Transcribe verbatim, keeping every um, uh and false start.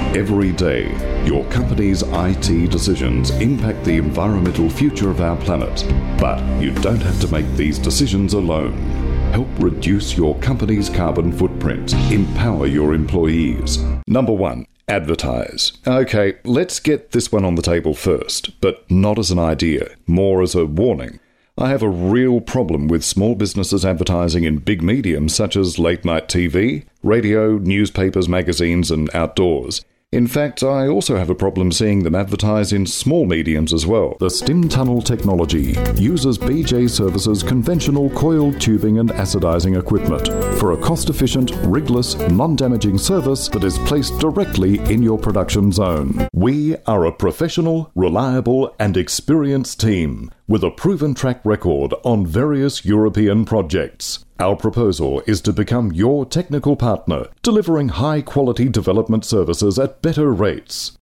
Every day, your company's I T decisions impact the environmental future of our planet. But you don't have to make these decisions alone. Help reduce your company's carbon footprint. Empower your employees. Number one, advertise. Okay, let's get this one on the table first, but not as an idea, more as a warning. I have a real problem with small businesses advertising in big mediums such as late-night T V, radio, newspapers, magazines, and outdoors. In fact, I also have a problem seeing them advertise in small mediums as well. The Stim Tunnel technology uses B J Services' conventional coiled tubing and acidizing equipment for a cost-efficient, rigless, non-damaging service that is placed directly in your production zone. We are a professional, reliable, and experienced team with a proven track record on various European projects. Our proposal is to become your technical partner, delivering high-quality development services at better rates.